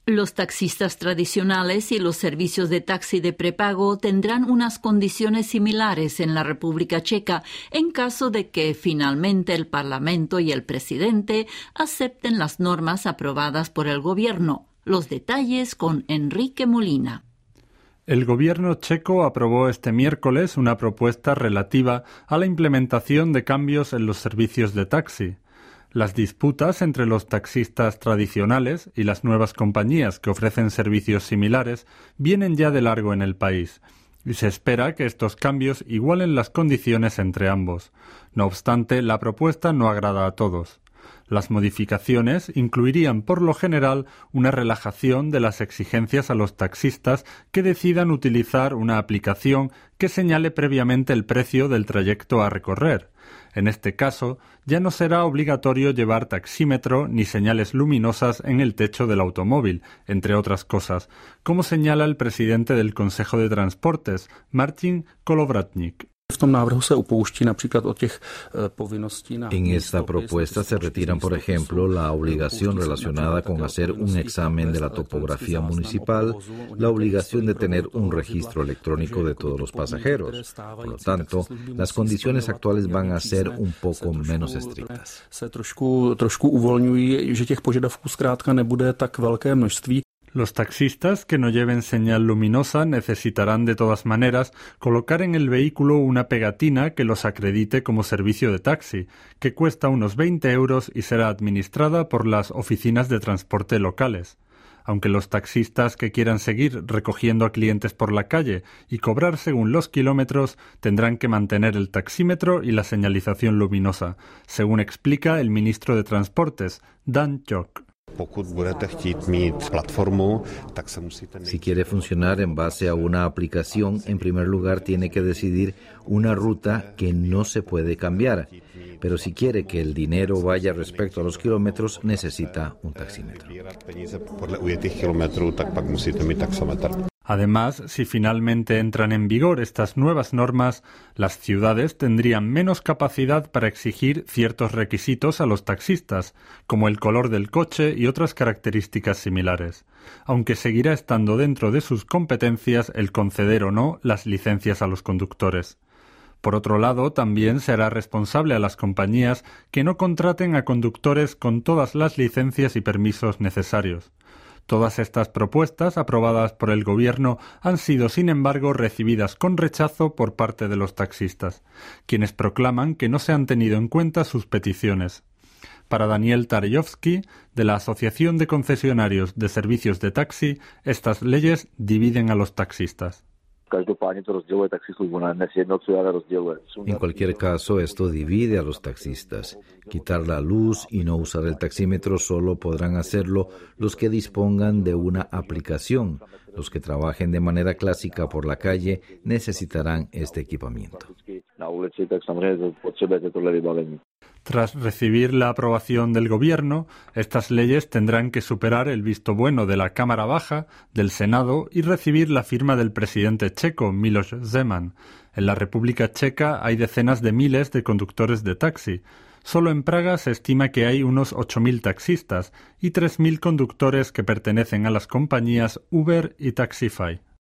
Los taxistas tradicionales y los servicios de taxi de prepago tendrán unas condiciones similares en la República Checa en caso de que finalmente el Parlamento y el presidente acepten las normas aprobadas por el gobierno. Los detalles con Enrique Molina. El gobierno checo aprobó este miércoles una propuesta relativa a la implementación de cambios en los servicios de taxi. Las disputas entre los taxistas tradicionales y las nuevas compañías que ofrecen servicios similares vienen ya de largo en el país, y se espera que estos cambios igualen las condiciones entre ambos. No obstante, la propuesta no agrada a todos. Las modificaciones incluirían por lo general una relajación de las exigencias a los taxistas que decidan utilizar una aplicación que señale previamente el precio del trayecto a recorrer. En este caso, ya no será obligatorio llevar taxímetro ni señales luminosas en el techo del automóvil, entre otras cosas, como señala el presidente del Consejo de Transportes, Martin Kolovratník. En esta propuesta se retiran, por ejemplo, la obligación relacionada con hacer un examen de la topografía municipal, la obligación de tener un registro electrónico de todos los pasajeros. Por lo tanto, las condiciones actuales van a ser un poco menos estrictas. Los taxistas que no lleven señal luminosa necesitarán de todas maneras colocar en el vehículo una pegatina que los acredite como servicio de taxi, que cuesta unos 20 euros y será administrada por las oficinas de transporte locales. Aunque los taxistas que quieran seguir recogiendo a clientes por la calle y cobrar según los kilómetros tendrán que mantener el taxímetro y la señalización luminosa, según explica el ministro de Transportes, Dan Ťok. Si quiere funcionar en base a una aplicación, en primer lugar tiene que decidir una ruta que no se puede cambiar. Pero si quiere que el dinero vaya respecto a los kilómetros, necesita un taxímetro. Además, si finalmente entran en vigor estas nuevas normas, las ciudades tendrían menos capacidad para exigir ciertos requisitos a los taxistas, como el color del coche y otras características similares, aunque seguirá estando dentro de sus competencias el conceder o no las licencias a los conductores. Por otro lado, también será responsable a las compañías que no contraten a conductores con todas las licencias y permisos necesarios. Todas estas propuestas aprobadas por el gobierno han sido, sin embargo, recibidas con rechazo por parte de los taxistas, quienes proclaman que no se han tenido en cuenta sus peticiones. Para Daniel Tarejovský, de la Asociación de Concesionarios de Servicios de Taxi, estas leyes dividen a los taxistas. En cualquier caso, esto divide a los taxistas. Quitar la luz y no usar el taxímetro solo podrán hacerlo los que dispongan de una aplicación. Los que trabajen de manera clásica por la calle necesitarán este equipamiento. Tras recibir la aprobación del gobierno, estas leyes tendrán que superar el visto bueno de la Cámara Baja, del Senado y recibir la firma del presidente checo, Miloš Zeman. En la República Checa hay decenas de miles de conductores de taxi. Solo en Praga se estima que hay unos 8.000 taxistas y 3.000 conductores que pertenecen a las compañías Uber y Taxify.